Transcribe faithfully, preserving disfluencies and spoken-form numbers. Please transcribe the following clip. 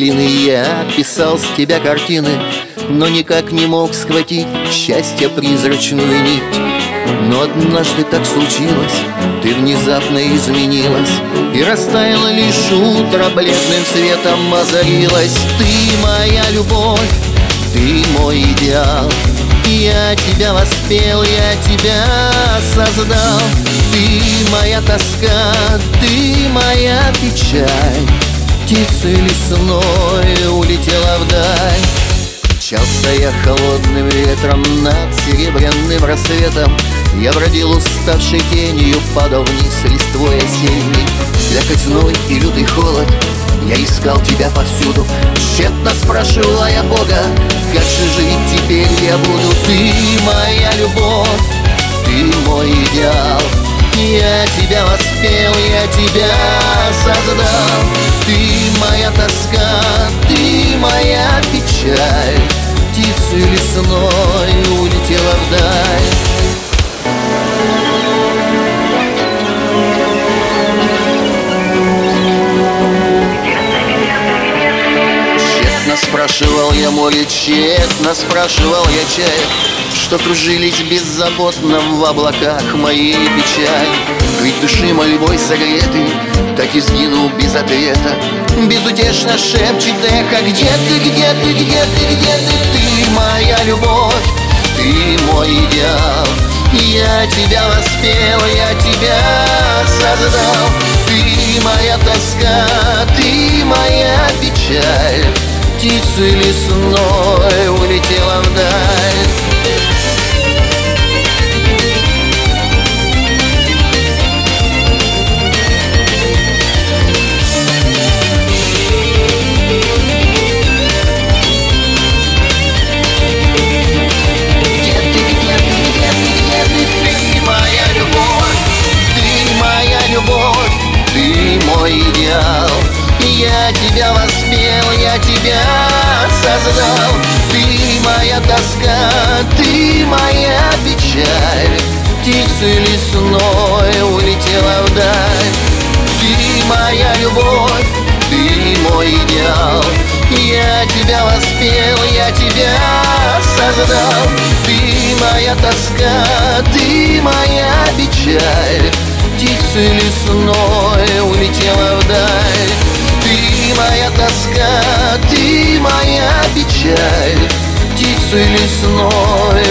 пластилины. Я писал с тебя картины, но никак не мог схватить счастья призрачную нить. Но однажды так случилось, ты внезапно изменилась, и растаяло лишь утро, бледным светом озарилась. Ты моя любовь, ты мой идеал, я тебя воспел, я тебя создал. Ты моя тоска, ты моя печаль, птицей лесной улетела вдаль. Мчался я холодным ветром над серебряным рассветом, я бродил уставшей тенью, падал вниз листвой осенней. Слякоть, зной и лютый холод, я искал тебя повсюду. Тщетно спрашивала я Бога, как же жить теперь я буду. Ты моя любовь, ты мой идеал, я тебя воспел, я тебя создал. Ты моя тоска, ты моя печаль, птицей лесной улетела вдаль. Спрашивал я море, тщетно спрашивал я чаек, что кружились беззаботно в облаках моей печали. Ведь души мольбой согреты, так и сгину без ответа. Безутешно шепчет эхо: где ты, где ты, где ты, где ты? Ты моя любовь, ты мой идеал, я тебя воспел, я тебя создал. Ты моя тоска, ты моя печаль, птицей лесной улетела вдаль. Где ты, где ты, где ты, где ты? Ты моя любовь, ты моя любовь, ты мой идеал, я тебя воспел, я тебя создал. Ты моя тоска, ты моя печаль, птицей лесной улетела вдаль. Ты моя любовь, ты мой идеал, я тебя воспел, я тебя создал. Ты моя тоска, ты моя печаль, птицей лесной улетела вдаль. Ты моя тоска, ты моя печаль, птицей лесной